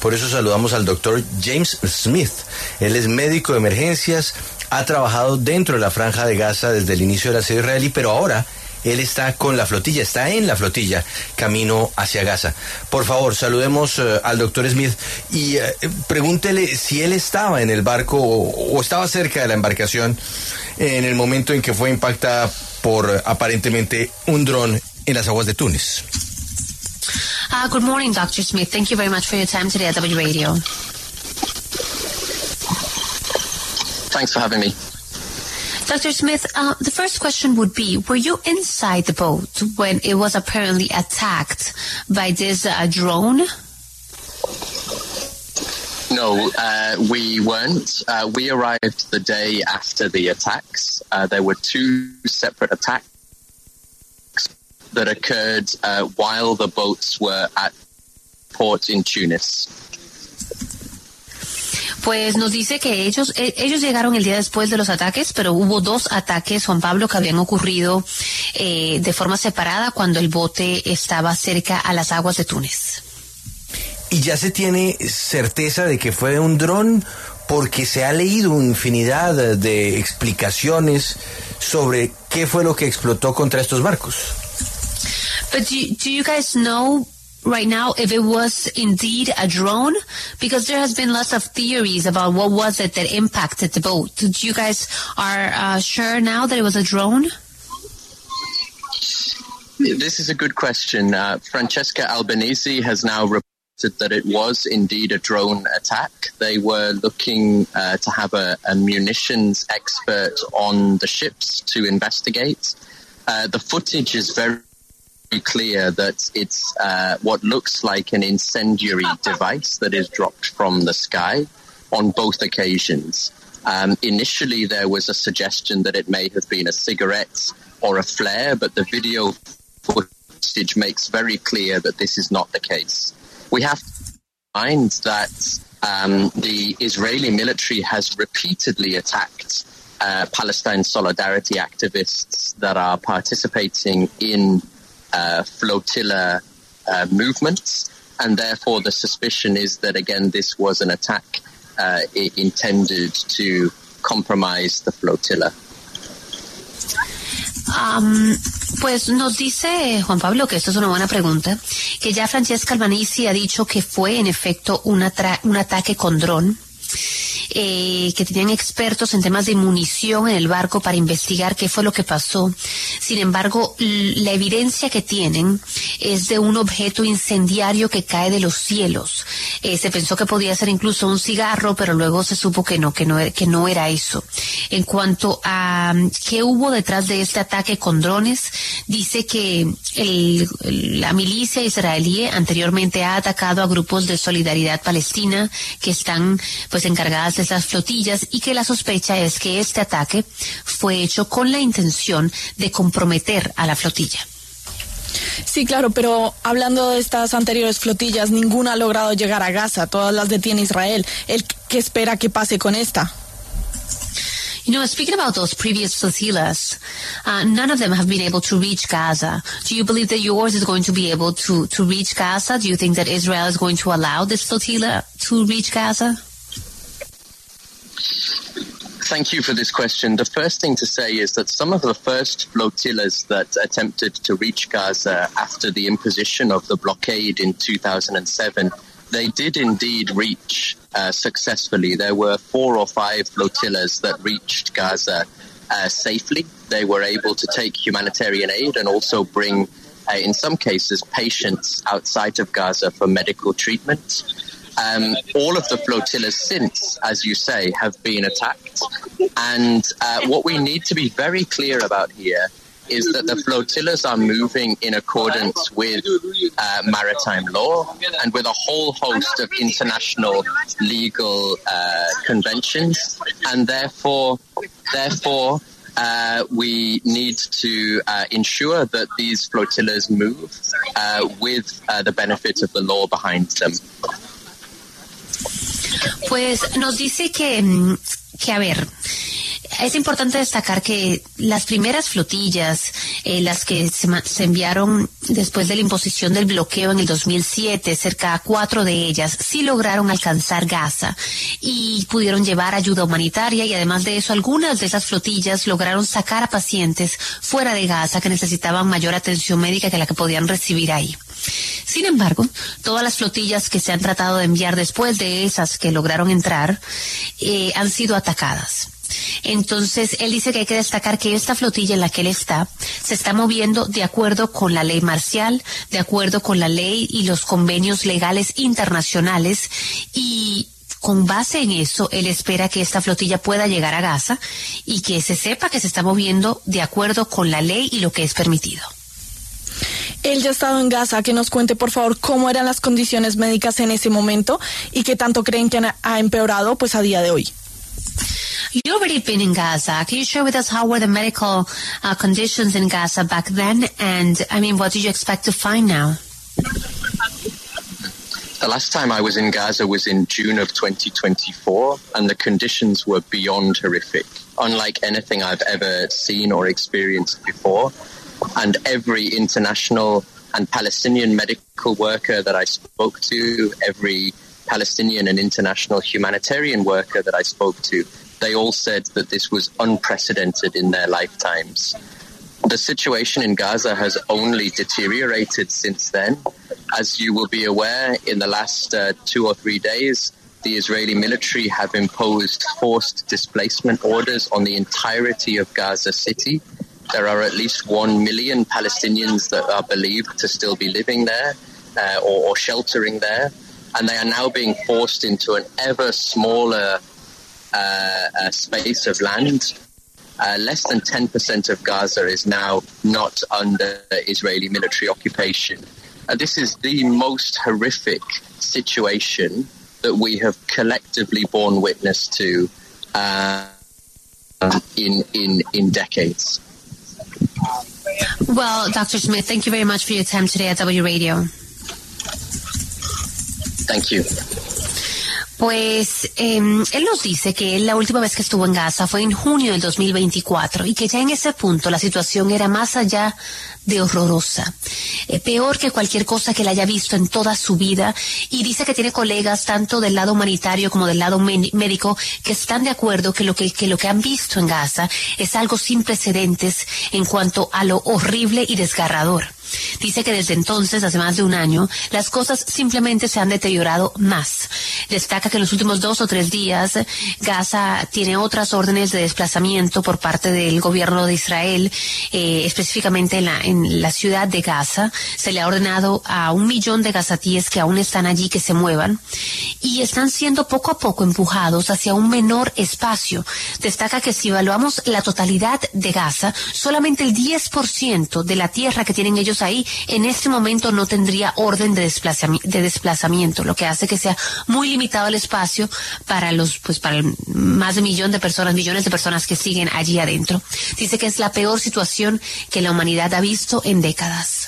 Por eso saludamos al doctor James Smith. Él es médico de emergencias, ha trabajado dentro de la Franja de Gaza desde el inicio del asedio israelí, pero ahora él está con la flotilla, está en la flotilla, camino hacia Gaza. Por favor, saludemos al doctor Smith y pregúntele si él estaba en el barco o estaba cerca de la embarcación en el momento en que fue impactada por aparentemente un dron en las aguas de Túnez. Good morning, Dr. Smith. Thank you very much for your time today at W Radio. Thanks for having me. Dr. Smith, the first question would be, were you inside the boat when it was apparently attacked by this drone? No, we weren't. We arrived the day after the attacks. There were two separate attacks that occurred while the boats were at port in Tunis. Pues nos dice que ellos llegaron el día después de los ataques, pero hubo dos ataques, Juan Pablo, que habían ocurrido de forma separada cuando el bote estaba cerca a las aguas de Túnez. ¿Y ya se tiene certeza de que fue un dron? Porque se ha leído infinidad de explicaciones sobre qué fue lo que explotó contra estos barcos. But do you guys know right now if it was indeed a drone? Because there has been lots of theories about what was it that impacted the boat. Do you guys are sure now that it was a drone? This is a good question. Francesca Albanese has now reported that it was indeed a drone attack. They were looking to have a munitions expert on the ships to investigate. The footage is very clear that it's what looks like an incendiary device that is dropped from the sky on both occasions. Initially, there was a suggestion that it may have been a cigarette or a flare, but the video footage makes very clear that this is not the case. We have to find that the Israeli military has repeatedly attacked Palestine solidarity activists that are participating in flotilla movements, and therefore the suspicion is that, again, this was an attack intended to compromise the flotilla. Pues nos dice Juan Pablo, que esto es una buena pregunta, que ya Francesca Albanese ha dicho que fue en efecto un ataque con dron, que tenían expertos en temas de munición en el barco para investigar qué fue lo que pasó. Sin embargo, la evidencia que tienen es de un objeto incendiario que cae de los cielos. Se pensó que podía ser incluso un cigarro, pero luego se supo que no era eso. En cuanto a qué hubo detrás de este ataque con drones, dice que la milicia israelí anteriormente ha atacado a grupos de solidaridad palestina que están pues encargadas de esas flotillas, y que la sospecha es que este ataque fue hecho con la intención de comprometer a la flotilla. Sí, claro, pero hablando de estas anteriores flotillas, ninguna ha logrado llegar a Gaza, todas las detiene Israel. ¿Qué espera que pase con esta? You know, speaking about those previous flotillas, none of them have been able to reach Gaza. Do you believe that yours is going to be able to reach Gaza? Do you think that Israel is going to allow this flotilla to reach Gaza? Thank you for this question. The first thing to say is that some of the first flotillas that attempted to reach Gaza after the imposition of the blockade in 2007, they did indeed reach successfully. There were 4 or 5 flotillas that reached Gaza safely. They were able to take humanitarian aid and also bring, in some cases, patients outside of Gaza for medical treatment. All of the flotillas since, as you say, have been attacked. And what we need to be very clear about here is that the flotillas are moving in accordance with maritime law and with a whole host of international legal conventions. And therefore, we need to ensure that these flotillas move with the benefit of the law behind them. Pues nos dice que a ver, es importante destacar que las primeras flotillas las que se enviaron después de la imposición del bloqueo en el 2007, cerca de 4 de ellas sí lograron alcanzar Gaza y pudieron llevar ayuda humanitaria, y además de eso algunas de esas flotillas lograron sacar a pacientes fuera de Gaza que necesitaban mayor atención médica que la que podían recibir ahí. Sin embargo, todas las flotillas que se han tratado de enviar después de esas que lograron entrar han sido atacadas. Entonces, él dice que hay que destacar que esta flotilla en la que él está se está moviendo de acuerdo con la ley marcial, de acuerdo con la ley y los convenios legales internacionales, y con base en eso, él espera que esta flotilla pueda llegar a Gaza y que se sepa que se está moviendo de acuerdo con la ley y lo que es permitido. Él ya ha estado en Gaza, que nos cuente por favor cómo eran las condiciones médicas en ese momento y qué tanto creen que ha empeorado pues a día de hoy. You've already been in Gaza. Can you share with us how were the medical conditions in Gaza back then? And I mean, what did you expect to find now? The last time I was in Gaza was in June of 2024, and the conditions were beyond horrific, unlike anything I've ever seen or experienced before. And every international and Palestinian medical worker that I spoke to, every Palestinian and international humanitarian worker that I spoke to, they all said that this was unprecedented in their lifetimes. The situation in Gaza has only deteriorated since then. As you will be aware, in the last 2 or 3 days, the Israeli military have imposed forced displacement orders on the entirety of Gaza City. There are at least 1 million Palestinians that are believed to still be living there or sheltering there, and they are now being forced into an ever smaller space of land. Less than 10% of Gaza is now not under Israeli military occupation. This is the most horrific situation that we have collectively borne witness to in decades. Well, Dr. Smith, thank you very much for your time today at W Radio. Thank you. Pues él nos dice que la última vez que estuvo en Gaza fue en junio del 2024 y que ya en ese punto la situación era más allá de horrorosa, peor que cualquier cosa que él haya visto en toda su vida, y dice que tiene colegas tanto del lado humanitario como del lado médico que están de acuerdo que lo que han visto en Gaza es algo sin precedentes en cuanto a lo horrible y desgarrador. Dice que desde entonces, hace más de un año, las cosas simplemente se han deteriorado más. Destaca que en los últimos 2 o 3 días Gaza tiene otras órdenes de desplazamiento por parte del gobierno de Israel, específicamente en la ciudad de Gaza. Se le ha ordenado a 1 millón de gazatíes que aún están allí que se muevan y están siendo poco a poco empujados hacia un menor espacio. Destaca que si evaluamos la totalidad de Gaza, solamente el 10% de la tierra que tienen ellos ahí en este momento no tendría orden de desplazamiento, lo que hace que sea muy limitado el espacio para el más de millones de personas que siguen allí adentro. Dice que es la peor situación que la humanidad ha visto en décadas.